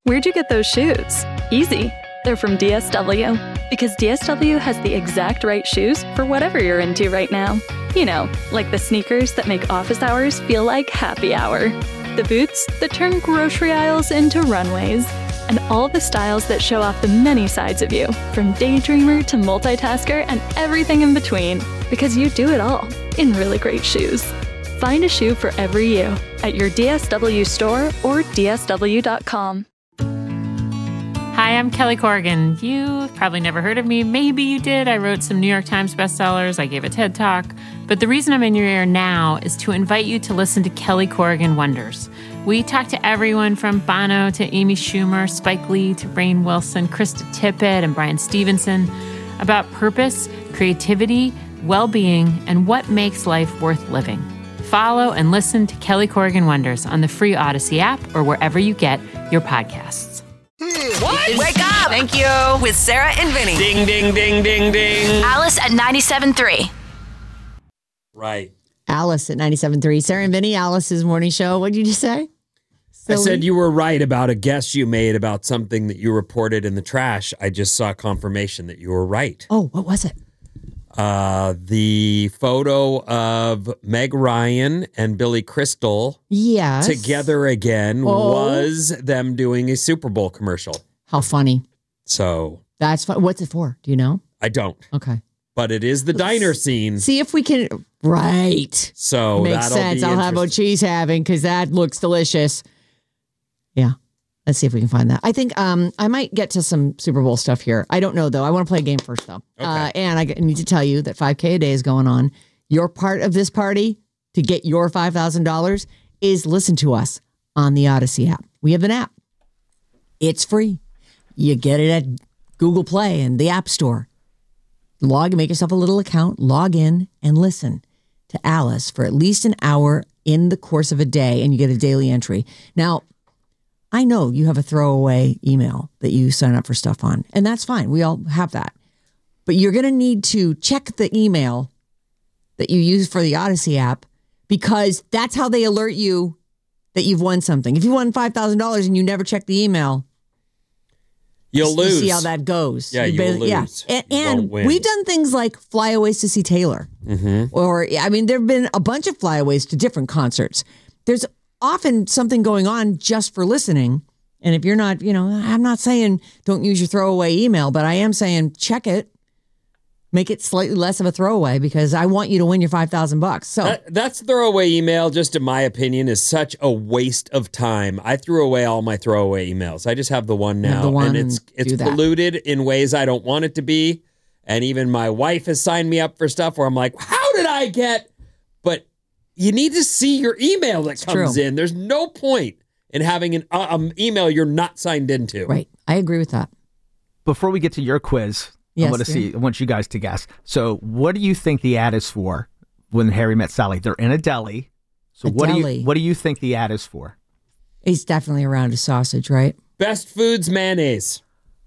Where'd you get those shoes? Easy. They're from DSW. Because DSW has the exact right shoes for whatever you're into right now. You know, like the sneakers that make office hours feel like happy hour. The boots that turn grocery aisles into runways. And all the styles that show off the many sides of you, from daydreamer to multitasker and everything in between. Because you do it all in really great shoes. Find a shoe for every you at your DSW store or DSW.com. Hi, I'm Kelly Corrigan. You've probably never heard of me. Maybe you did. I wrote some New York Times bestsellers. I gave a TED Talk. But the reason I'm in your ear now is to invite you to listen to Kelly Corrigan Wonders. We talk to everyone from Bono to Amy Schumer, Spike Lee to Rainn Wilson, Krista Tippett, and Brian Stevenson about purpose, creativity, well-being, and what makes life worth living. Follow and listen to Kelly Corrigan Wonders on the free Odyssey app or wherever you get your podcasts. What? Wake up! Thank you. With Sarah and Vinny. Ding, ding, ding, ding, ding. Alice at 97.3. Right. Alice at 97.3. Sarah and Vinny, Alice's morning show. What did you just say? I said you were right about a guess you made about something that you reported in the trash. I just saw confirmation that you were right. Oh, what was it? The photo of Meg Ryan and Billy Crystal together again was them doing a Super Bowl commercial. How funny. So that's fun. What's it for? Do you know? I don't. Okay. But it is the diner scene. See if we can. Right. So makes sense. I'll have what she's having because that looks delicious. Yeah. Let's see if we can find that. I think I might get to some Super Bowl stuff here. I don't know, though. I want to play a game first, though. Okay. And I need to tell you that 5K a day is going on. Your part of this party to get your $5,000 is listen to us on the Odyssey app. We have an app. It's free. You get it at Google Play and the App Store. Make yourself a little account, log in, and listen to Alice for at least an hour in the course of a day, and you get a daily entry. Now, I know you have a throwaway email that you sign up for stuff on, and that's fine. We all have that. But you're going to need to check the email that you use for the Odyssey app because that's how they alert you that you've won something. If you won $5,000 and you never check the email, you'll lose. You see how that goes. Yeah, you'll lose. Yeah. And we've done things like flyaways to see Taylor. Mm-hmm. Or, I mean, there have been a bunch of flyaways to different concerts. There's often something going on just for listening. And if you're not, I'm not saying don't use your throwaway email, but I am saying check it. Make it slightly less of a throwaway because I want you to win your $5,000. So that's throwaway email, just in my opinion, is such a waste of time. I threw away all my throwaway emails. I just have the one now, and it's polluted in ways I don't want it to be. And even my wife has signed me up for stuff where I'm like, how did I get? But you need to see your email that comes in. There's no point in having an email you're not signed into. Right. I agree with that. Before we get to your quiz, I want you guys to guess. So what do you think the ad is for when Harry met Sally? They're in a deli. So what do you think the ad is for? He's definitely around a sausage, right? Best Foods mayonnaise.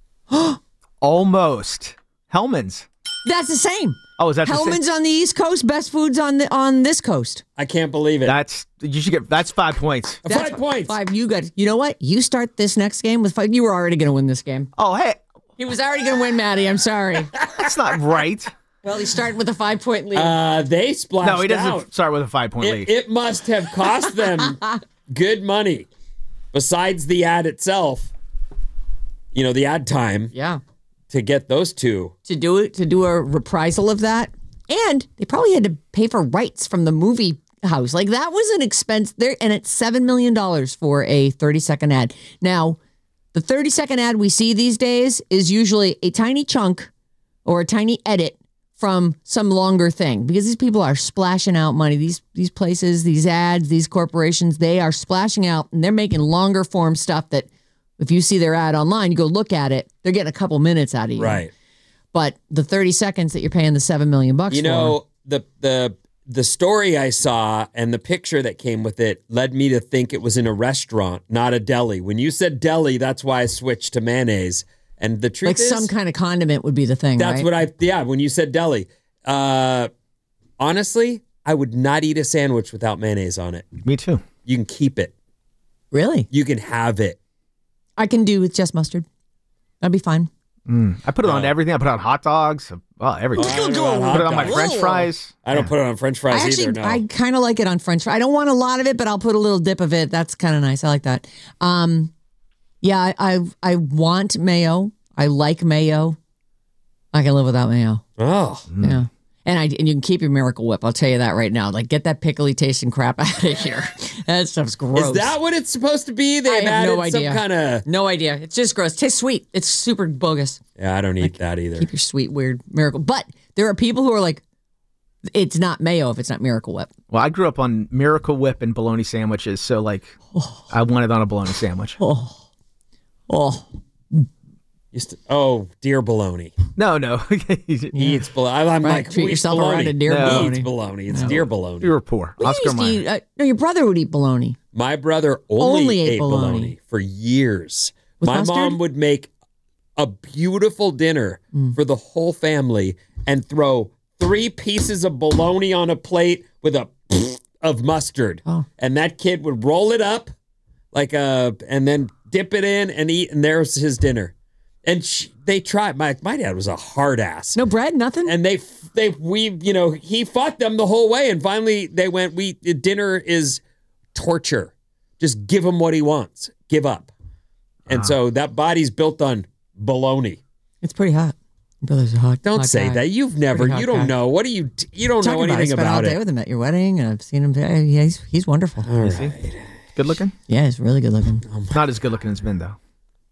Almost. Hellman's. That's the same. Oh, is that Hellman's the same? on the East Coast, Best Foods on this coast. I can't believe it. That's 5 points. That's 5 points. 5. You got. You know what? You start this next game with 5. You were already going to win this game. Oh, hey. He was already going to win, Maddie. I'm sorry. That's not right. Well, he started with a 5-point lead. They splashed out. No, he doesn't start with a 5-point lead. It must have cost them good money. Besides the ad itself, the ad time. Yeah. To get those two. To do a reprisal of that. And they probably had to pay for rights from the movie house. Like, that was an expense there. And it's $7 million for a 30-second ad. Now, the 30-second ad we see these days is usually a tiny chunk or a tiny edit from some longer thing because these people are splashing out money. These places, these ads, these corporations, they are splashing out and they're making longer form stuff that if you see their ad online, you go look at it, they're getting a couple minutes out of you. Right. But the 30 seconds that you're paying the $7 million for. The story I saw and the picture that came with it led me to think it was in a restaurant, not a deli. When you said deli, that's why I switched to mayonnaise. And the truth is, some kind of condiment would be the thing, that's right? When you said deli. Honestly, I would not eat a sandwich without mayonnaise on it. Me too. You can keep it. Really? You can have it. I can do with just mustard. That'd be fine. I put it on everything. I put it on hot dogs. Everything. I put it on my French fries. I don't put it on French fries either. No, I kind of like it on French fries. I don't want a lot of it, but I'll put a little dip of it. That's kind of nice. I like that. Yeah, I want mayo. I like mayo. I can live without mayo. Oh, yeah. And you can keep your Miracle Whip. I'll tell you that right now. Like, get that pickly tasting crap out of here. That stuff's gross. Is that what it's supposed to be? They've added no idea. Some kind of... No idea. It's just gross. It tastes sweet. It's super bogus. Yeah, I don't eat that either. Keep your sweet, weird Miracle. But there are people who are like, it's not mayo if it's not Miracle Whip. Well, I grew up on Miracle Whip and bologna sandwiches. So, like, I want it on a bologna sandwich. Deer bologna. No. He eats bologna. I'm like, treat yourself around a deer bologna. He eats bologna. It's deer bologna. We were poor. Oscar Mayer. No, your brother would eat bologna. My brother only ate bologna for years. With my mustard? mom would make a beautiful dinner for the whole family and throw 3 pieces of bologna on a plate with a of mustard. Oh. And that kid would roll it up and then dip it in and eat, and there's his dinner. And they tried. My dad was a hard ass. No bread, nothing. And he fought them the whole way. And finally, they went. Dinner is torture. Just give him what he wants. Give up. And so that body's built on bologna. It's pretty hot. Your brother's a hot. Don't hot say guy. that. You don't know. What do you? You don't know anything about it. I spent all day with him at your wedding, and I've seen him. Yeah, he's wonderful. All right. Good looking. Yeah, he's really good looking. Not as good looking as Vin, though.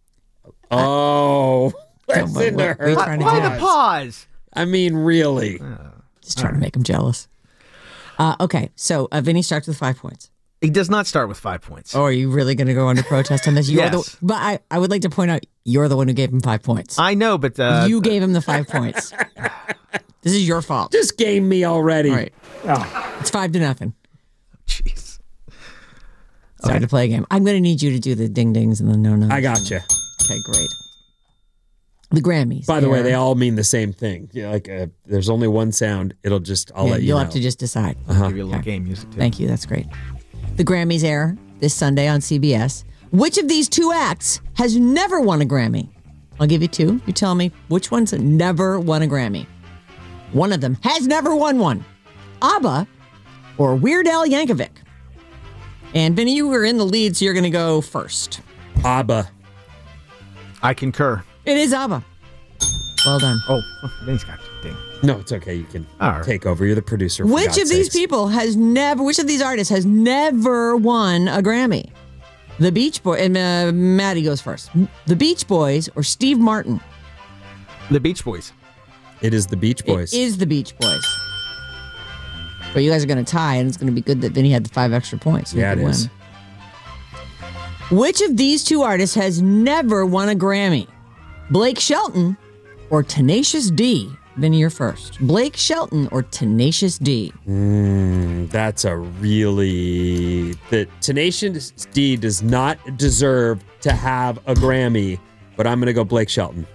Oh, listen to her. Why the pause? I mean, really. Just trying to make him jealous. Okay, so Vinny starts with 5 points. He does not start with 5 points. Oh, are you really going to go under protest on this? Yes. But I would like to point out, you're the one who gave him 5 points. I know, but... you gave him the 5 points. This is your fault. Just game me already. All right. It's 5-0. Jeez. It's time to play a game. I'm going to need you to do the ding-dings and the no-nos. I gotcha. Okay, great. The Grammys. By the way, they all mean the same thing. There's only one sound. I'll let you know. You'll have to just decide. I'll give you a little game music, too. Thank you. That's great. The Grammys air this Sunday on CBS. Which of these 2 acts has never won a Grammy? I'll give you 2. You tell me which one's never won a Grammy. One of them has never won one. ABBA or Weird Al Yankovic. And Vinny, you were in the lead, so you're going to go first. ABBA. I concur. It is ABBA. Well done. Oh, Vinny's got the ding. No, it's okay. You can take over. You're the producer. Which of these artists has never won a Grammy? The Beach Boys, and Maddie goes first. The Beach Boys or Steve Martin? The Beach Boys. It is the Beach Boys. It is the Beach Boys. But you guys are going to tie, and it's going to be good that Vinny had the 5 extra points. So yeah, it is. Which of these 2 artists has never won a Grammy? Blake Shelton or Tenacious D? Vinny, you're first. Blake Shelton or Tenacious D? That's a really... The Tenacious D does not deserve to have a Grammy, but I'm going to go Blake Shelton.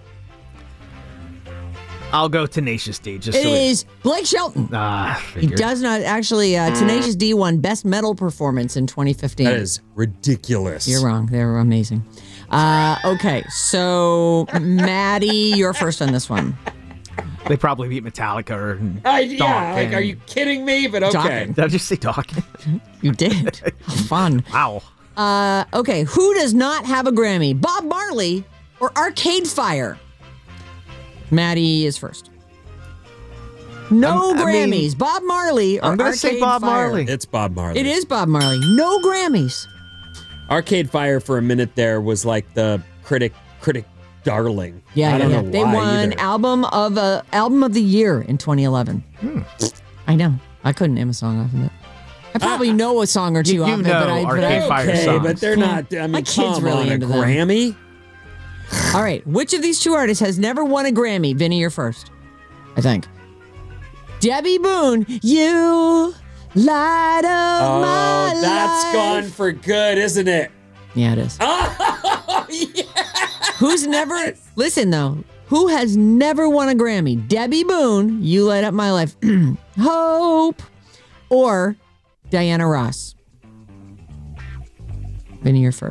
I'll go Tenacious D. It is Blake Shelton. He does not actually. Tenacious D won Best Metal Performance in 2015. That is ridiculous. You're wrong. They were amazing. Okay, so Maddie, you're first on this one. They probably beat Metallica or Dawkins. Are you kidding me? But okay. Dawkins. Did I just say Dawkins? You did. Fun. Wow. Okay, who does not have a Grammy? Bob Marley or Arcade Fire? Maddie is first. No Grammys. Bob Marley or I'm going to say Bob Fire? Marley. It's Bob Marley. It is Bob Marley. No Grammys. Arcade Fire for a minute there was like the critic darling. Yeah, I don't know They why won either. album of the year in 2011. I know. I couldn't name a song off of it. I probably know a song or two off of it, but Arcade Fire songs. But they're not. I mean, My kid's come really on, into a them. Grammy. All right. Which of these 2 artists has never won a Grammy? Vinny, you're first. I think. Debbie Boone, you light up my life. That's gone for good, isn't it? Yeah, it is. Oh, yeah. Who's never... Listen, though. Who has never won a Grammy? Debbie Boone, You Light Up My Life. Hope. Or Diana Ross. Vinny, you're first.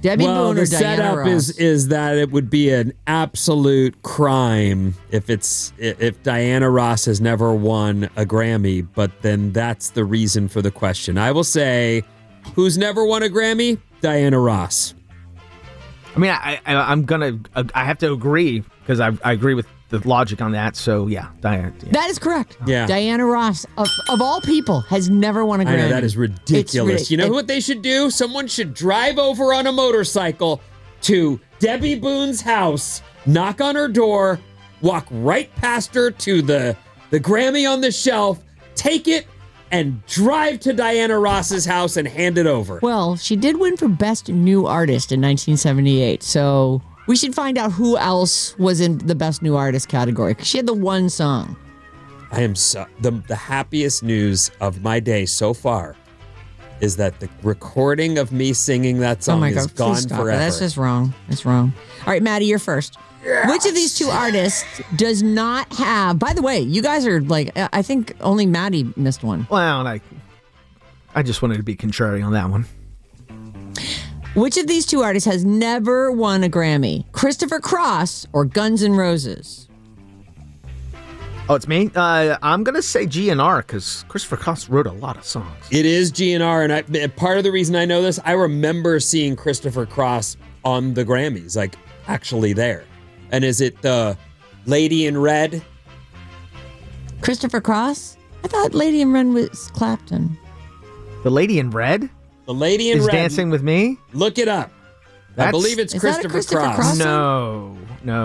Debbie Boone or the Diana setup Ross? is that it would be an absolute crime if Diana Ross has never won a Grammy, but then that's the reason for the question. I will say, who's never won a Grammy? Diana Ross. I mean, I have to agree because I agree with the logic on that. So yeah, Diana. Yeah. That is correct. Yeah. Diana Ross, of all people, has never won a Grammy. I know, that is ridiculous. You know what they should do? Someone should drive over on a motorcycle to Debbie Boone's house, knock on her door, walk right past her to the Grammy on the shelf, take it, and drive to Diana Ross's house and hand it over. Well, she did win for Best New Artist in 1978, so we should find out who else was in the Best New Artist category, because she had the one song. I am the happiest news of my day so far is that the recording of me singing that song is gone forever. That's just wrong. That's wrong. All right, Maddie, you're first. Yes. Which of these two artists does not have... By the way, you guys are like... I think only Maddie missed one. Well, I just wanted to be contrary on that one. Which of these two artists has never won a Grammy? Christopher Cross or Guns N' Roses? Oh, it's me? I'm going to say GNR because Christopher Cross wrote a lot of songs. It is GNR, and part of the reason I know this, I remember seeing Christopher Cross on the Grammys, like actually there. And is it the Lady in Red? Christopher Cross? I thought Lady in Red was Clapton. The Lady in Red? The Lady in Red. Is Dancing with Me? Look it up. I believe it's Christopher Cross. No.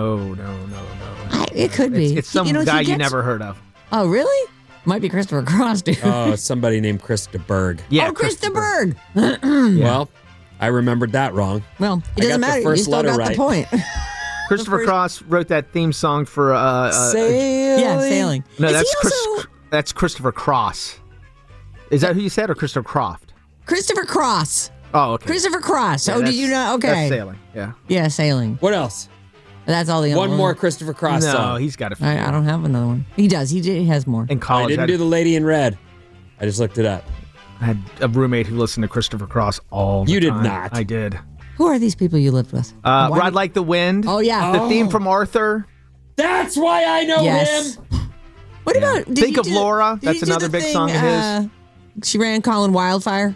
It could be. It's some guy you never heard of. Oh, really? Might be Christopher Cross, dude. Oh, somebody named Krista Berg. Yeah, Krista Berg. Well, I remembered that wrong. Well, it doesn't matter. You still got the point. Christopher Cross wrote that theme song for Sailing. Yeah, Sailing. No, that's Christopher Cross. Is that who you said, or Christopher Croft? Christopher Cross. Oh, okay. Christopher Cross. Yeah, did you know? Okay. That's Sailing. Yeah. Yeah, Sailing. What else? That's all the other one more Christopher Cross song. No, he's got a few. I don't have another one. He does. He has more. In college, I didn't do the Lady in Red. I just looked it up. I had a roommate who listened to Christopher Cross all the time. You did not. I did. Who are these people you lived with? Ride Like the Wind. Oh, yeah. The theme from Arthur. That's why I know him. What about... Think of Laura. That's another big song of his. She ran Calling Wildfire.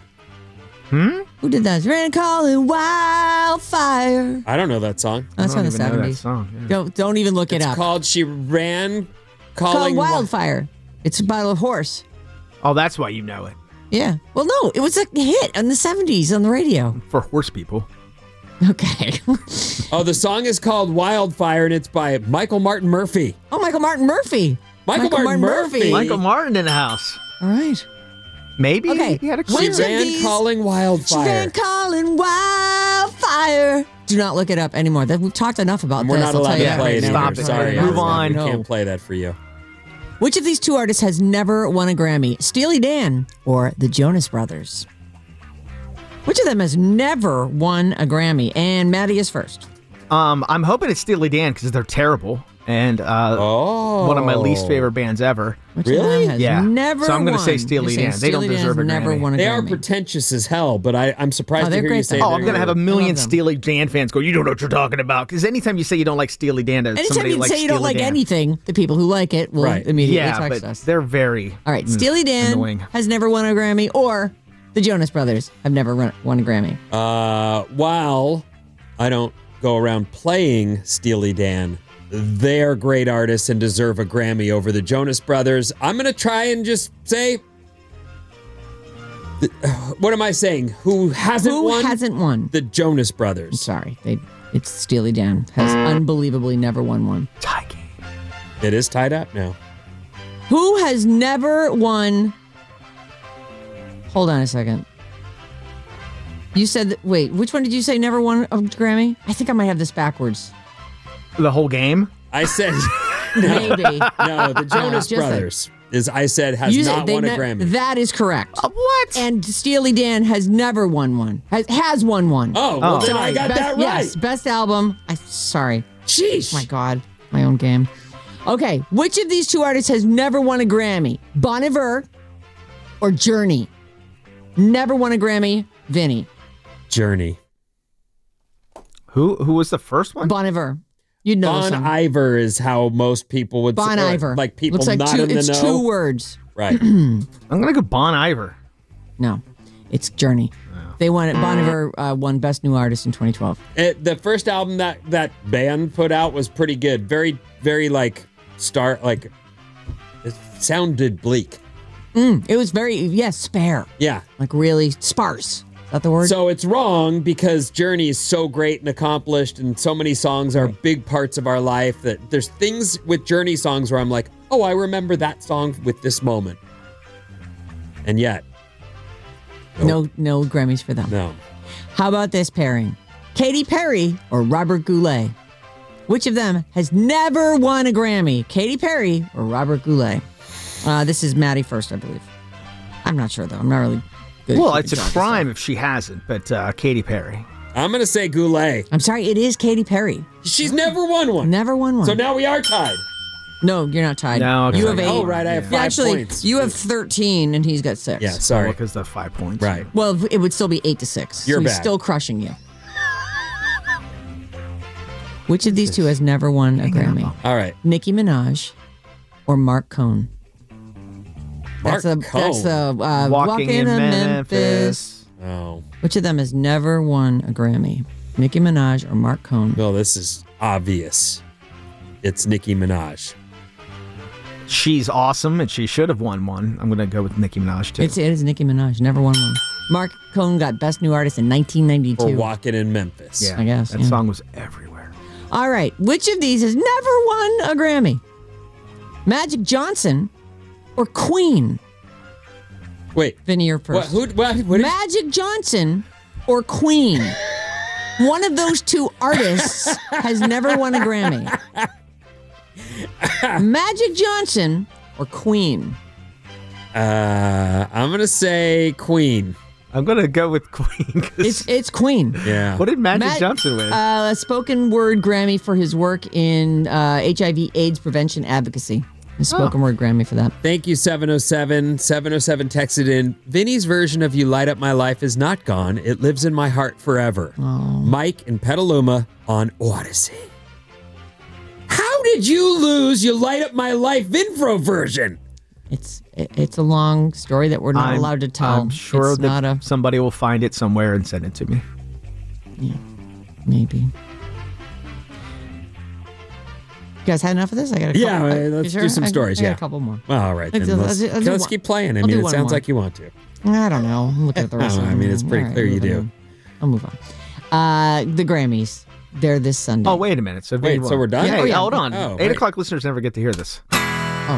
Who did that? She ran Calling Wildfire. I don't know that song. That's from the 70s. Know that song, yeah. Don't even look it up. It's called She Ran Calling Wildfire. It's about a horse. Oh, that's why you know it. Yeah. Well, no, it was a hit in the 70s on the radio. For horse people. Okay. Oh, the song is called Wildfire, and it's by Michael Martin Murphey. Oh, Michael Martin Murphey. Michael Martin Murphey. Michael Martin in the house. All right. Maybe. Okay. He had a She ran Calling Wildfire. She ran Calling Wildfire. Do not look it up anymore. We've talked enough about We're this. not allowed to play it. Stop it. Sorry. Move on. We can't play that for you. Which of these two artists has never won a Grammy? Steely Dan or the Jonas Brothers? Which of them has never won a Grammy? And Maddie is first. I'm hoping it's Steely Dan because they're terrible. And one of my least favorite bands ever. Which really? Has never So I'm going to say Steely Dan. They don't deserve a never Grammy. Won a they Grammy. are pretentious as hell, but I'm surprised to hear you say that. I'm going to have a million Steely Dan fans go, you don't know what you're talking about. Because anytime you say you don't like Steely Dan, anytime you say you don't like anything, the people who like it will immediately text us. They're very all right. Steely Dan annoying. Has never won a Grammy, or the Jonas Brothers have never won a Grammy. While I don't go around playing Steely Dan, they're great artists and deserve a Grammy over the Jonas Brothers. I'm going to try and just say, what am I saying? Who hasn't won? Who hasn't won? The Jonas Brothers. I'm sorry. It's Steely Dan. Has unbelievably never won one. Tie game. It is tied up now. Who has never won? Hold on a second. You said wait, which one did you say never won a Grammy? I think I might have this backwards. The whole game? I said maybe. No, the Jonas Brothers has not won a Grammy. That is correct. What? And Steely Dan has never won one. Has won one. Oh, well then I got that right. Yes, best album. Sorry. Sheesh. Oh my God, my own game. Okay, which of these two artists has never won a Grammy? Bon Iver or Journey? Never won a Grammy. Vinny. Journey. Who was the first one? Bon Iver. You'd know Bon Iver is how most people would Bon say. Iver. Like people looks like not in the know. It's 2 words. Right. I'm going to go Bon Iver. No, it's Journey. They won it. Bon Iver won Best New Artist in 2012. The first album that band put out was pretty good. Very, very it sounded bleak. It was very, spare. Yeah. Like really sparse. Is that the word? So it's wrong because Journey is so great and accomplished, and so many songs are big parts of our life that there's things with Journey songs where I'm like, oh, I remember that song with this moment. And yet. No Grammys for them. No. How about this pairing? Katy Perry or Robert Goulet? Which of them has never won a Grammy? Katy Perry or Robert Goulet? This is Maddie first, I believe. I'm not sure, though. I'm not really good. Well, it's a crime if she hasn't, but Katy Perry. I'm going to say Goulet. I'm sorry, it is Katy Perry. She's never won one. Never won one. So now we are tied. No, you're not tied. No, okay. You have 8. Oh, right, I have 5 points. You have 13 and he's got 6. Yeah, sorry. Because the 5 points. Right. Well, it would still be 8-6. You're so he's bad. still crushing you. Which of these two has never won a Grammy? All right. Nicki Minaj or Mark Cohn? Mark Cohn. That's the Walking in Memphis. Oh. Which of them has never won a Grammy? Nicki Minaj or Mark Cohn? No, this is obvious. It's Nicki Minaj. She's awesome, and she should have won one. I'm going to go with Nicki Minaj, too. It is Nicki Minaj. Never won one. Mark Cohn got Best New Artist in 1992. Or Walking in Memphis. Yeah, I guess. That song was everywhere. All right. Which of these has never won a Grammy? Magic Johnson or Queen? Wait. Vinny, you're first. What Magic Johnson or Queen? One of those two artists has never won a Grammy. Magic Johnson or Queen? I'm going to say Queen. I'm going to go with Queen. It's Queen. Yeah. What did Magic Johnson win? A spoken word Grammy for his work in HIV/AIDS prevention advocacy. A spoken word Grammy for that. Thank you, 707. 707 texted in, Vinny's version of You Light Up My Life is not gone. It lives in my heart forever. Oh. Mike in Petaluma on Odyssey. How did you lose You Light Up My Life Vinfro version? It's a long story that we're not allowed to tell. I'm sure that somebody will find it somewhere and send it to me. Yeah, maybe. You guys had enough of this? I got a couple. Yeah, let's do some stories. I got a couple more. Well, all right, then let's keep playing. I mean, it sounds like you want to. I don't know. I'm looking at the rest of them. I mean, it's pretty clear you do. I'll move on. The Grammys. They're this Sunday. Oh, wait a minute. So we're done? Hey, hold on. Oh, 8 o'clock listeners never get to hear this. Oh.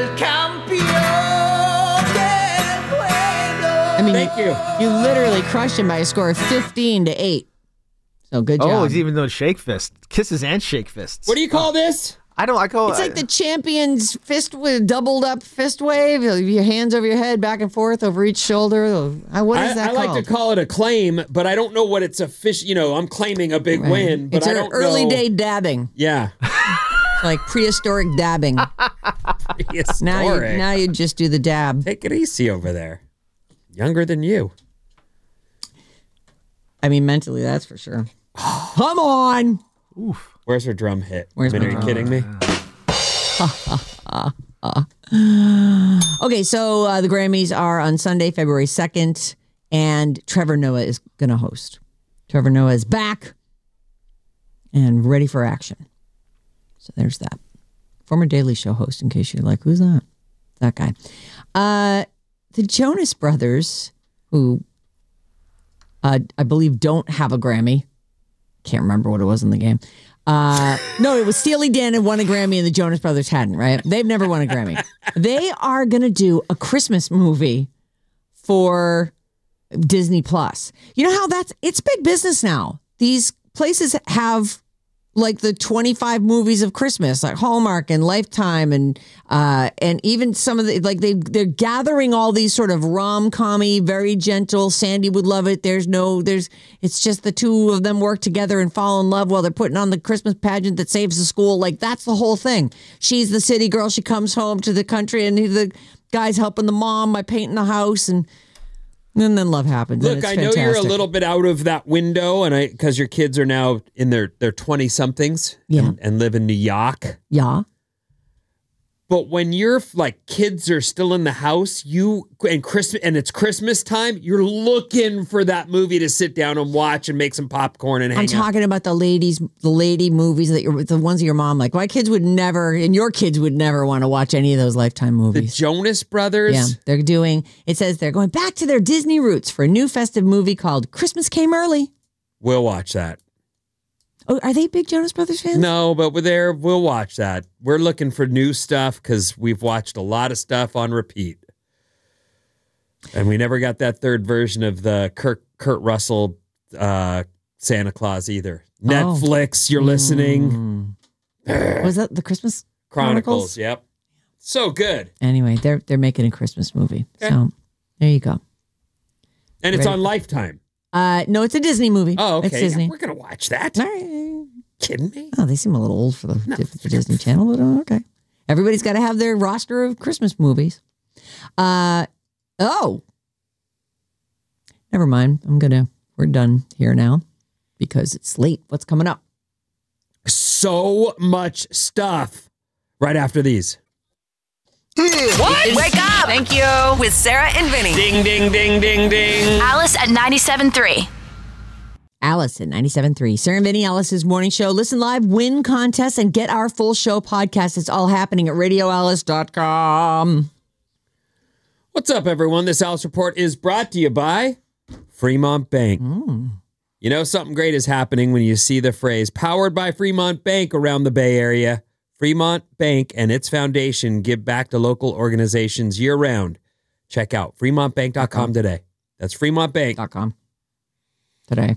Thank you. You literally crushed him by a score of 15-8. So good job. Oh, it's even though shake fist. Kisses and shake fists. What do you call this? I call it's like the champion's fist with doubled up fist wave. Your hands over your head, back and forth over each shoulder. What is that called? I like to call it a claim, but I don't know what it's official. I'm claiming a big win, but I don't know. It's early day dabbing. Yeah. Like prehistoric dabbing. Prehistoric. Now you just do the dab. Take it easy over there. Younger than you. I mean, mentally, that's for sure. Come on. Oof. Where's her drum hit? Are you kidding me? Okay, so the Grammys are on Sunday, February 2nd, and Trevor Noah is going to host. Trevor Noah is back and ready for action. So there's that. Former Daily Show host, in case you're like, who's that? That guy. The Jonas Brothers, who I believe don't have a Grammy. Can't remember what it was in the game. No, it was Steely Dan had won a Grammy and the Jonas Brothers hadn't, right? They've never won a Grammy. They are going to do a Christmas movie for Disney Plus. You know how it's big business now. These places have like the 25 movies of Christmas, like Hallmark and Lifetime, and even some of the they're gathering all these sort of rom-com-y, very gentle. Sandy would love it. It's just the two of them work together and fall in love while they're putting on the Christmas pageant that saves the school. Like that's the whole thing. She's the city girl. She comes home to the country, and the guy's helping the mom by painting the house, and And then love happens. Look, I know you're a little bit out of that window, and because your kids are now in their 20-somethings and live in New York. Yeah. But when your kids are still in the house, and it's Christmas time, you're looking for that movie to sit down and watch and make some popcorn and hang out. I'm talking about the lady movies the ones that your mom like. My kids would never, and your kids would never want to watch any of those Lifetime movies. The Jonas Brothers. Yeah, it says they're going back to their Disney roots for a new festive movie called Christmas Came Early. We'll watch that. Oh, are they big Jonas Brothers fans? No, but we'll watch that. We're looking for new stuff because we've watched a lot of stuff on repeat. And we never got that third version of the Kurt Russell Santa Claus either. Netflix, you're listening. Was that the Christmas Chronicles? Yep. So good. Anyway, they're making a Christmas movie. Okay. So there you go. And it's on Lifetime. No, it's a Disney movie. Oh, okay. It's Disney. Yeah, we're going to watch that. All right. Kidding me? Oh, they seem a little old for the Disney Channel, but okay. Everybody's got to have their roster of Christmas movies. Never mind. We're done here now because it's late. What's coming up? So much stuff right after these. What? Wake up! Thank you. With Sarah and Vinny. Ding, ding, ding, ding, ding. Alice at 97.3. Alice at 97.3. Sarah and Vinny, Alice's morning show. Listen live, win contests, and get our full show podcast. It's all happening at radioalice.com. What's up, everyone? This Alice Report is brought to you by Fremont Bank. You know, something great is happening when you see the phrase powered by Fremont Bank around the Bay Area. Fremont Bank and its foundation give back to local organizations year-round. Check out fremontbank.com today. That's fremontbank.com today.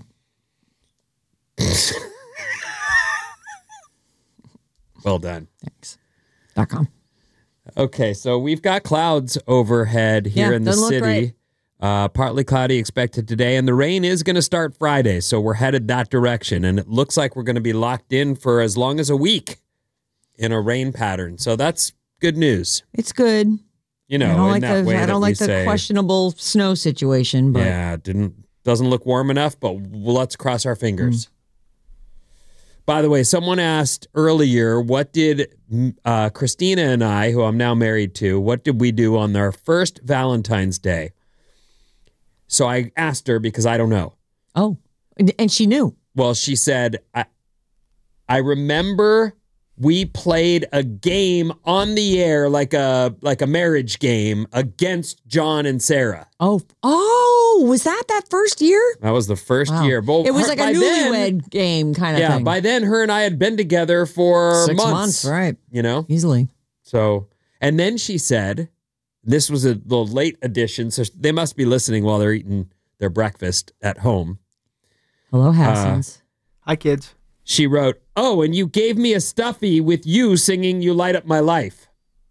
Well done. Thanks. .com. Okay, so we've got clouds overhead here in the city. Partly cloudy expected today, and the rain is going to start Friday, so we're headed that direction, and it looks like we're going to be locked in for as long as a week in a rain pattern. So that's good news. It's good. You know, I don't like the questionable snow situation, but doesn't look warm enough, but let's cross our fingers. By the way, someone asked earlier, what did Christina and I, who I'm now married to, what did we do on our first Valentine's Day? So I asked her because I don't know. Oh, and she knew. Well, she said, I remember we played a game on the air, like a marriage game against John and Sarah. Oh, was that first year? That was the first year. Well, it was like a newlywed game kind of thing. Yeah, by then her and I had been together for 6 months, right? You know? Easily. So, and then she said, this was a little late edition, so they must be listening while they're eating their breakfast at home. Hello, Hassans. Hi, kids. She wrote, "Oh, and you gave me a stuffy with you singing 'You Light Up My Life.'"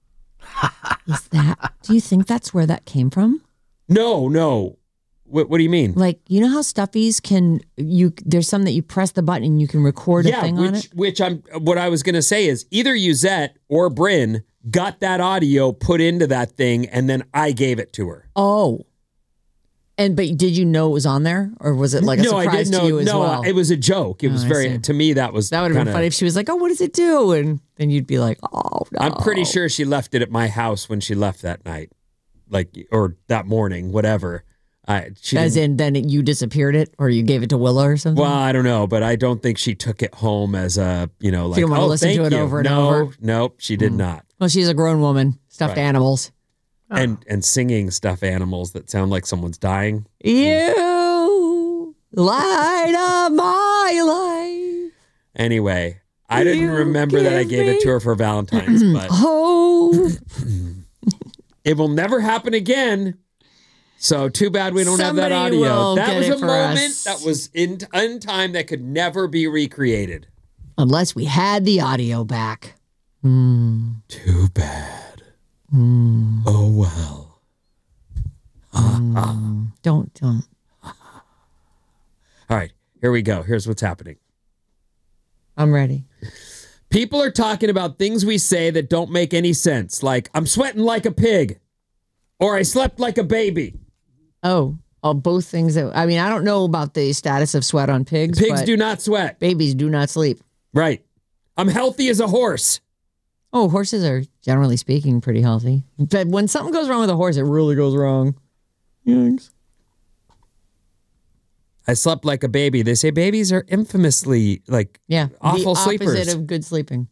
Do you think that's where that came from? No. What do you mean? Like, you know how stuffies there's some that you press the button and you can record a thing on it? What I was going to say is either Yuzette or Bryn got that audio put into that thing and then I gave it to her. Oh. But did you know it was on there, or was it like a surprise to you as well? No, it was a joke. It was to me, that would have been funny if she was like, "Oh, what does it do?" And then you'd be like, "Oh, no." I'm pretty sure she left it at my house when she left that night, or that morning, whatever. Then you disappeared it, or you gave it to Willa or something. Well, I don't know, but I don't think she took it home as a, like, you don't want to listen to it over and over. Nope, she did not. Well, she's a grown woman, stuffed animals. And singing stuffed animals that sound like someone's dying. You light up my life. Anyway, I didn't remember that I gave it to her for Valentine's, but it will never happen again. So too bad we don't have that audio. That was a moment that was in time that could never be recreated. Unless we had the audio back. Too bad. Oh, well. Don't. All right, here we go. Here's what's happening. I'm ready. People are talking about things we say that don't make any sense, like, I'm sweating like a pig, or I slept like a baby. Oh, both things that, I mean, I don't know about the status of sweat on pigs. Pigs do not sweat. Babies do not sleep. Right. I'm healthy as a horse. Oh, horses are, generally speaking, pretty healthy. But when something goes wrong with a horse, it really goes wrong. Thanks. I slept like a baby. They say babies are infamously awful sleepers. The opposite of good sleeping.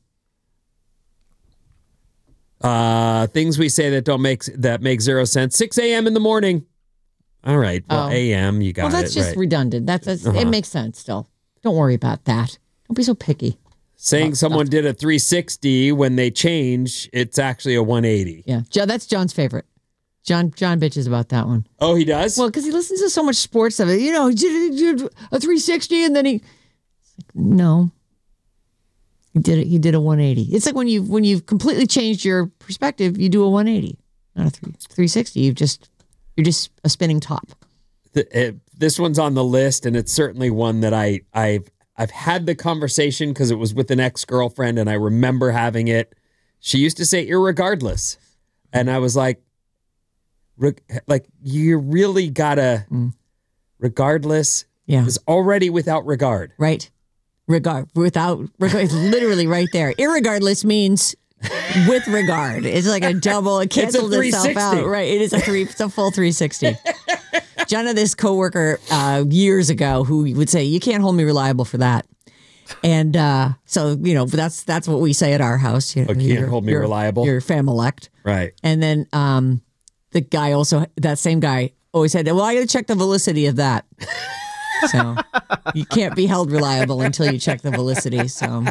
Things we say that make zero sense. 6 a.m. in the morning. All right. Well, a.m. You got it. Well, that's just redundant. It makes sense still. Don't worry about that. Don't be so picky. Saying someone did a 360 when they change, it's actually a 180. Yeah. That's John's favorite. John bitches about that one. Oh, he does? Well, because he listens to so much sports stuff. You know, he did a 360 and then no. He did a 180. It's like when you've completely changed your perspective, you do a 180, not a 360. You're just a spinning top. This one's on the list, and it's certainly one that I've had the conversation because it was with an ex-girlfriend, and I remember having it. She used to say irregardless, and I was like you really gotta regardless. Yeah, is already without regard. Right. Regard it's literally right there. Irregardless means with regard. It's like a double. It cancels itself out. Right. It's a full 360. John had this coworker years ago who would say, "You can't hold me reliable for that." And so that's what we say at our house. You can't hold me reliable. You're fam-elect. Right. And then the guy that same guy always said, "Well, I got to check the validity of that." So you can't be held reliable until you check the validity. So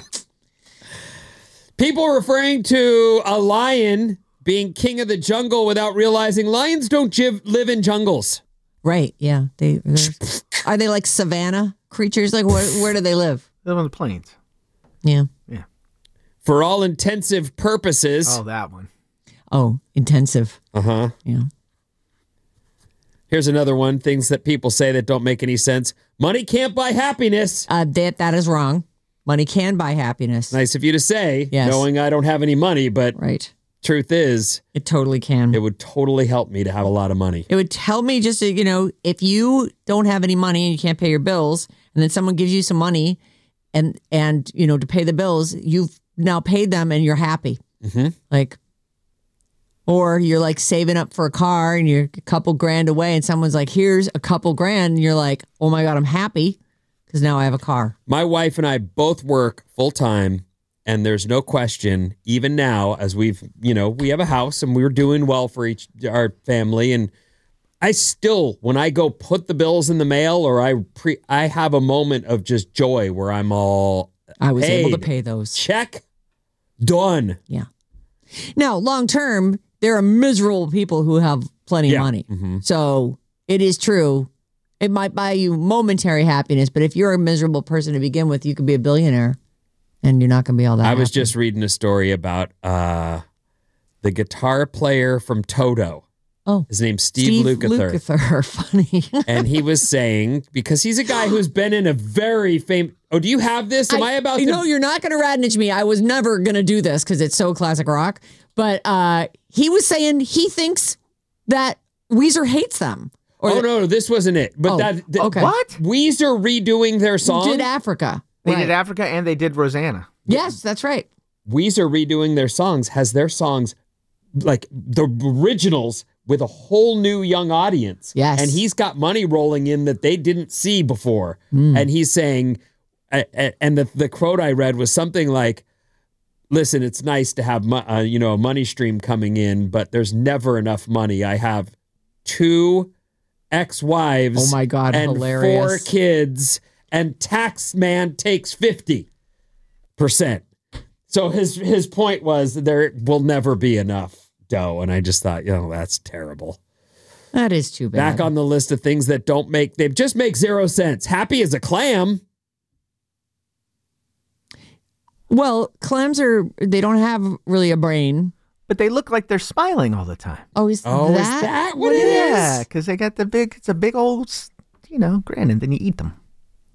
people referring to a lion being king of the jungle without realizing lions don't live in jungles. Right. Yeah. Are they like savanna creatures? Like where do they live? They live on the plains. Yeah. Yeah. For all intensive purposes. Oh, that one. Oh, intensive. Uh-huh. Yeah. Here's another one. Things that people say that don't make any sense. Money can't buy happiness. That is wrong. Money can buy happiness. Nice of you to say, yes. Knowing I don't have any money, but right. Truth is, it totally can. It would totally help me to have a lot of money. It would help me just to, if you don't have any money and you can't pay your bills, and then someone gives you some money and to pay the bills, you've now paid them and you're happy. Mm-hmm. Or you're like saving up for a car and you're a couple grand away and someone's like, here's a couple grand. And you're like, oh my God, I'm happy because now I have a car. My wife and I both work full time. And there's no question, even now, as we have a house and we're doing well for our family. And I still, when I go put the bills in the mail or I have a moment of just joy where I was able to pay those. Check. Done. Yeah. Now, long term, there are miserable people who have plenty of money. Mm-hmm. So it is true. It might buy you momentary happiness, but if you're a miserable person to begin with, you could be a billionaire. And you're not going to be all that I was happy. just reading a story about the guitar player from Toto. Oh. His name's Steve Lukather. Funny. And he was saying, because he's a guy who's been in a very famous... Oh, do you have this? Am I about to... No, you're not going to radnitch me. I was never going to do this because it's so classic rock. But he was saying he thinks that Weezer hates them. No, this wasn't it. But okay. What? Weezer redoing their song? Did Africa. They did Africa and they did Rosanna. Yes, that's right. Weezer redoing their songs has their songs like the originals with a whole new young audience. Yes. And he's got money rolling in that they didn't see before. And he's saying, and the quote I read was something like, listen, it's nice to have a money stream coming in, but there's never enough money. I have 2 ex-wives. Oh my God, and hilarious. 4 kids. And tax man takes 50%. So his point was there will never be enough dough. And I just thought, that's terrible. That is too bad. Back on the list of things that they just make 0 sense. Happy as a clam. Well, clams they don't have really a brain. But they look like they're smiling all the time. Oh, is that what it is? Yeah, because they got it's a big old, grin, and then you eat them.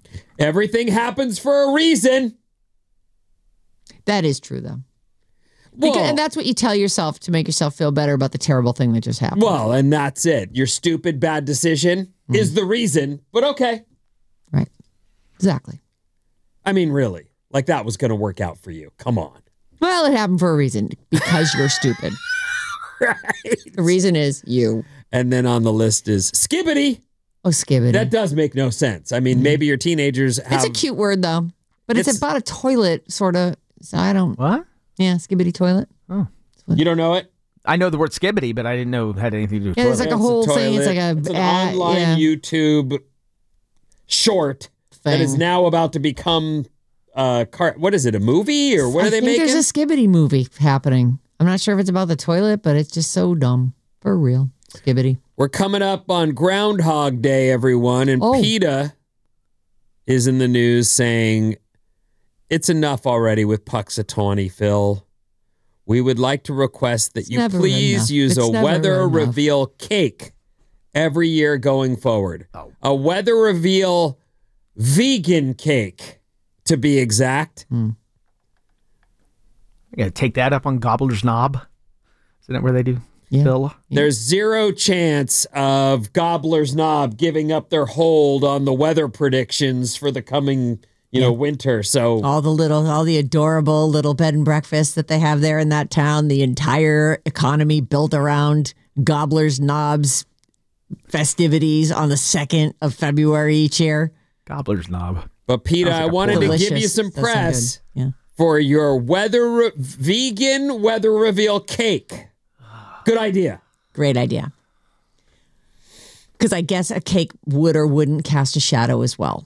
Everything happens for a reason. That is true, though. And that's what you tell yourself to make yourself feel better about the terrible thing that just happened. Well, and that's it. Your stupid bad decision is the reason, but okay. Right. Exactly. I mean, really, like that was going to work out for you. Come on. Well, it happened for a reason, because you're stupid. Right. The reason is you. And then on the list is skibbity. Oh, skibbity. That does make no sense. I mean, maybe your teenagers have... It's a cute word, though. But it's about a toilet, sort of. So I don't... What? Yeah, skibbity toilet. Oh. You don't know it? I know the word skibbity, but I didn't know it had anything to do with toilet. There's like a whole thing. It's like an online YouTube short that is now about to become... what is it, a movie? Or what are they making? There's a skibbity movie happening. I'm not sure if it's about the toilet, but it's just so dumb. For real. Skibbity. We're coming up on Groundhog Day, everyone, and PETA is in the news saying, it's enough already with Puxatawny, Phil. We would like to request that you please use a weather reveal cake every year going forward. Oh. A weather reveal vegan cake, to be exact. I got to take that up on Gobbler's Knob. Isn't that where they do? Yeah. Phil? There's zero chance of Gobbler's Knob giving up their hold on the weather predictions for the coming, winter. So all the adorable little bed and breakfasts that they have there in that town, the entire economy built around Gobbler's Knob's festivities on the 2nd of February each year. Gobbler's Knob. But PETA, I wanted to give you some press for your vegan weather reveal cake. Good idea. Great idea. Because I guess a cake would or wouldn't cast a shadow as well.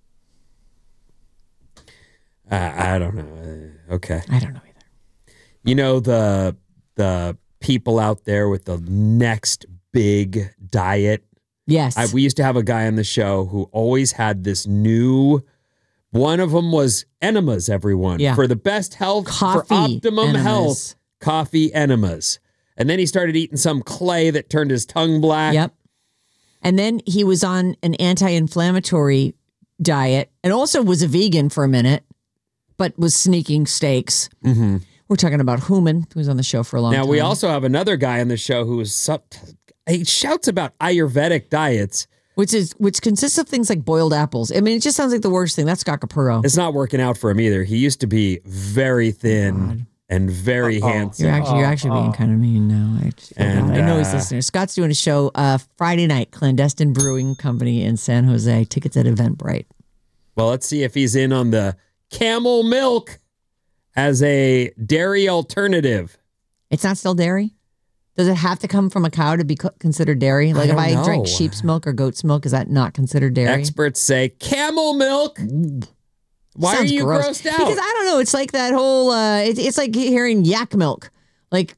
I don't know. Okay. I don't know either. You know, the people out there with the next big diet. Yes. We used to have a guy on the show who always had this new... One of them was enemas, everyone. Yeah. For the best health, coffee for optimum enemas. Health, coffee enemas. And then he started eating some clay that turned his tongue black. Yep. And then he was on an anti-inflammatory diet and also was a vegan for a minute, but was sneaking steaks. Mm-hmm. We're talking about Human, who was on the show for a long time. Now, we also have another guy on the show who is he shouts about Ayurvedic diets. Which consists of things like boiled apples. I mean, it just sounds like the worst thing. That's Scott Capurro. It's not working out for him either. He used to be very thin and very handsome. You're actually being kind of mean now. I know he's listening. Scott's doing a show Friday night, Clandestine Brewing Company in San Jose. Tickets at Eventbrite. Well, let's see if he's in on the camel milk as a dairy alternative. It's not still dairy? Does it have to come from a cow to be considered dairy? Like if I drink sheep's milk or goat's milk, is that not considered dairy? Experts say camel milk. Why are you grossed out? Because I don't know. It's like that whole. It's like hearing yak milk. Like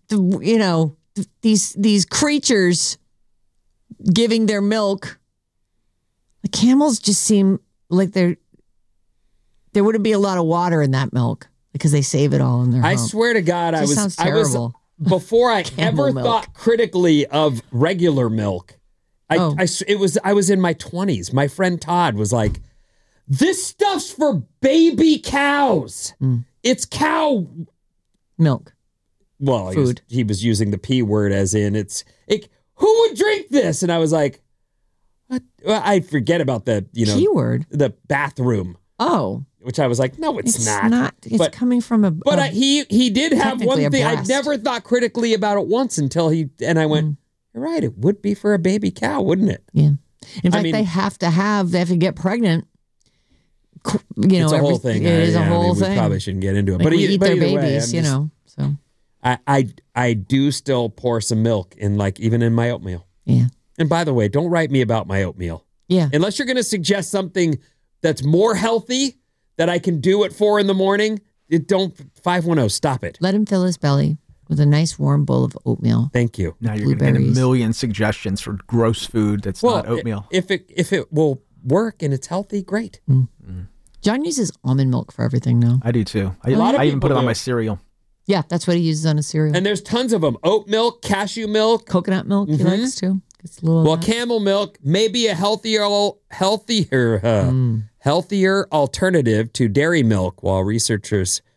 these creatures giving their milk. The camels just seem like there wouldn't be a lot of water in that milk because they save it all in their. I swear to God, sounds terrible. Before I ever thought critically of regular milk, I was in my 20s. My friend Todd was like, "This stuff's for baby cows. It's cow milk." Well, food. He was using the P word as in who would drink this? And I was like, what? Well, I forget about the P word, the bathroom. Oh. Which I was like, no, it's not. It's coming from a. But he did have one thing. I never thought critically about it once until I went, you're right. It would be for a baby cow, wouldn't it? Yeah. In fact, they have to get pregnant. It's a whole thing. It is a whole thing. We probably shouldn't get into it. Like but we eat their babies, way, so. I do still pour some milk in, even in my oatmeal. Yeah. And by the way, don't write me about my oatmeal. Yeah. Unless you're going to suggest something that's more healthy that I can do at 4 a.m. 510, stop it. Let him fill his belly with a nice warm bowl of oatmeal. Thank you. Now you're going to get a million suggestions for gross food that's not oatmeal. If it will work and it's healthy, great. John uses almond milk for everything now. I do too. I even put it on my cereal. Yeah, that's what he uses on his cereal. And there's tons of them. Oat milk, cashew milk. Coconut milk he likes too. Camel milk may be a healthier alternative to dairy milk, while researchers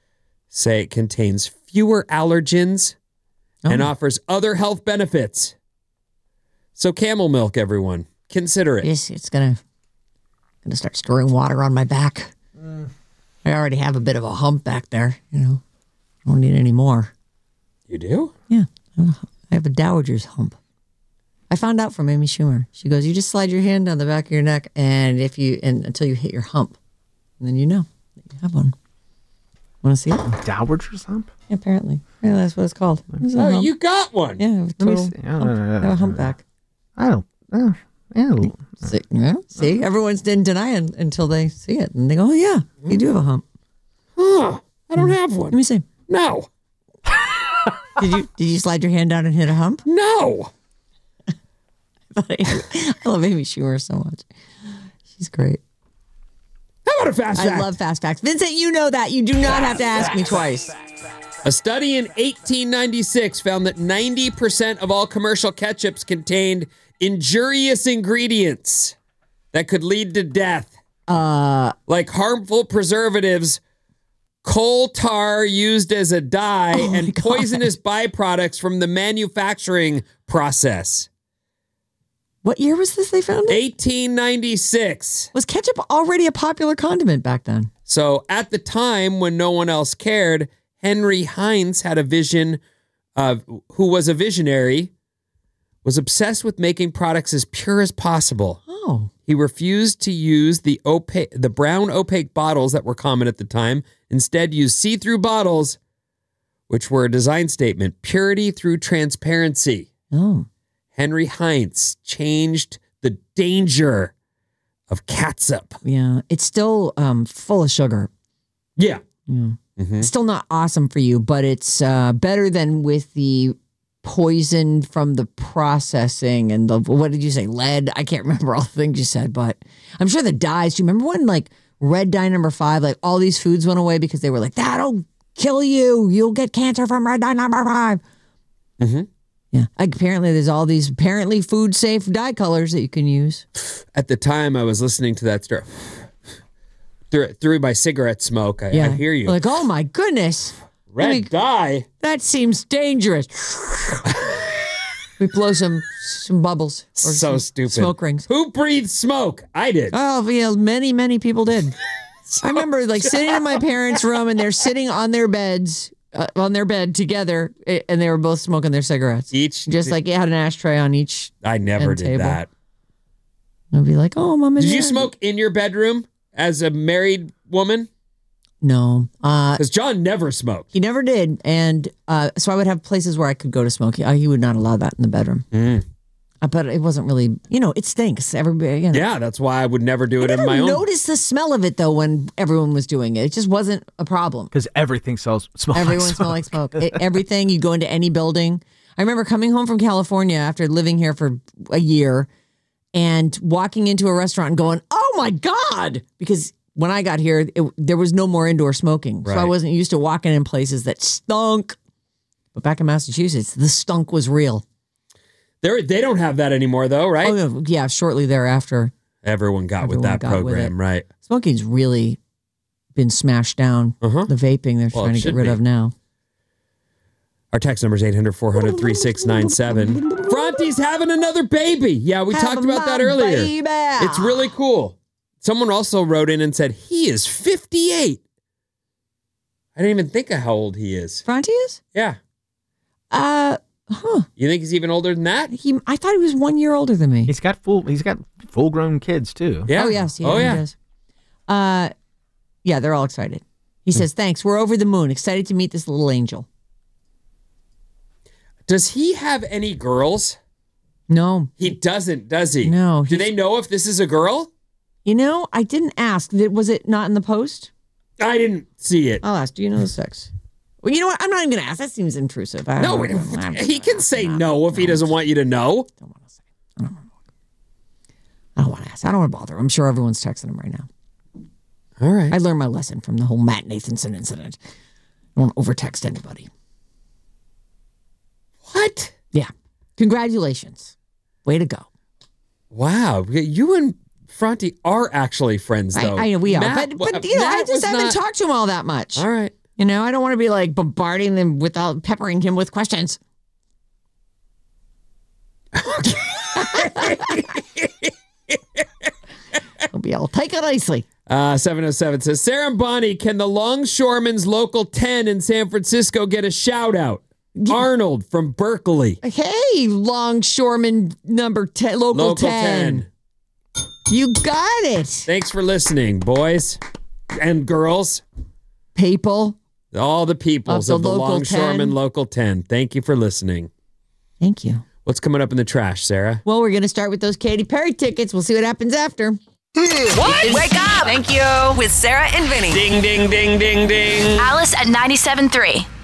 say it contains fewer allergens and offers other health benefits. So camel milk, everyone, consider it. It's gonna start stirring water on my back. I already have a bit of a hump back there. I don't need any more. You do? Yeah, I have a dowager's hump. I found out from Amy Schumer. She goes, you just slide your hand down the back of your neck, and until you hit your hump, and then you know that you have one. Want to see it? Dowager's hump? Yeah, apparently. Yeah, that's what it's called. Oh, you got one. Yeah, I have a humpback. See, everyone's didn't deny it until they see it, and they go, "Oh yeah, you do have a hump." Huh? I don't have one. Let me see. No. Did you slide your hand down and hit a hump? No. I love Amy Schumer so much. She's great. How about a fast fact? I love fast facts. Vincent, you know that. You do not have to ask me twice. A study in 1896 found that 90% of all commercial ketchups contained injurious ingredients that could lead to death. Like harmful preservatives, coal tar used as a dye, and poisonous byproducts from the manufacturing process. What year was this they found it? 1896. Was ketchup already a popular condiment back then? So at the time when no one else cared, Henry Heinz had a vision who was a visionary, was obsessed with making products as pure as possible. Oh. He refused to use the brown opaque bottles that were common at the time. Instead, used see-through bottles, which were a design statement, purity through transparency. Oh. Henry Heinz changed the danger of catsup. Yeah, it's still full of sugar. Yeah. Mm-hmm. It's still not awesome for you, but it's better than with the poison from the processing and the, what did you say, lead? I can't remember all the things you said, but I'm sure the dyes. Do you remember when like red dye number 5, like all these foods went away because they were like, that'll kill you. You'll get cancer from red dye number 5. Mm-hmm. Yeah. Apparently there's all these apparently food safe dye colors that you can use. At the time I was listening to that story. Through my cigarette smoke, I hear you. Like, oh my goodness. Red dye? That seems dangerous. We blow some bubbles. Or so stupid. Smoke rings. Who breathed smoke? I did. Oh, yeah, many people did. I remember like sitting in my parents' room and they're sitting on their beds, on their bed together, and they were both smoking their cigarettes. Just like you had an ashtray on each. I never did that. I'd be like, oh, Mom. Did you smoke in your bedroom as a married woman? No. Because John never smoked. He never did. And so I would have places where I could go to smoke. He would not allow that in the bedroom. But it wasn't really, it stinks. Everybody, Yeah, that's why I would never do it in my own. I noticed the smell of it, though, when everyone was doing it. It just wasn't a problem. Because everything smells Everyone smelled like smoke. Everything, you go into any building. I remember coming home from California after living here for a year and walking into a restaurant and going, oh, my God, because when I got here, there was no more indoor smoking. Right. So I wasn't used to walking in places that stunk. But back in Massachusetts, the stunk was real. They don't have that anymore, though, right? Oh, yeah. Shortly thereafter. Everyone got with that program, right? Smoking's really been smashed down. The vaping they're trying to get rid of now. Our text number is 800-400-3697. Fronte's having another baby. Yeah, we talked about that earlier. Baby. It's really cool. Someone also wrote in and said, he is 58. I didn't even think of how old he is. Fronte is? Yeah. You think he's even older than that? I thought he was 1 year older than me. He's got full grown kids too. Yeah. Oh, yes. Yeah, he does. Yeah, they're all excited. He says, thanks. We're over the moon. Excited to meet this little angel. Does he have any girls? No. He doesn't, does he? No. Do they know if this is a girl? I didn't ask. Was it not in the post? I didn't see it. I'll ask. Do you know the sex? Well, you know what? I'm not even going to ask. That seems intrusive. He can say no if he doesn't want you to know. Don't want to say. I don't want to ask. I don't want to bother. I'm sure everyone's texting him right now. All right. I learned my lesson from the whole Matt Nathanson incident. I don't over-text anybody. What? Yeah. Congratulations. Way to go. Wow. You and Fronte are actually friends, though. I know we are. But I just haven't talked to him all that much. All right. You know, I don't want to be like bombarding them without peppering him with questions. I'll take it nicely. 707 says, Sarah and Bonnie, can the Longshoremen's Local 10 in San Francisco get a shout out? Arnold from Berkeley. Hey, Longshoreman number 10, Local 10. You got it. Thanks for listening, boys and girls. People. All the peoples of the Longshoreman Local 10. Thank you for listening. Thank you. What's coming up in the trash, Sarah? Well, we're going to start with those Katy Perry tickets. We'll see what happens after. What? Wake up! Thank you. With Sarah and Vinny. Ding, ding, ding, ding, ding. Alice at 97.3.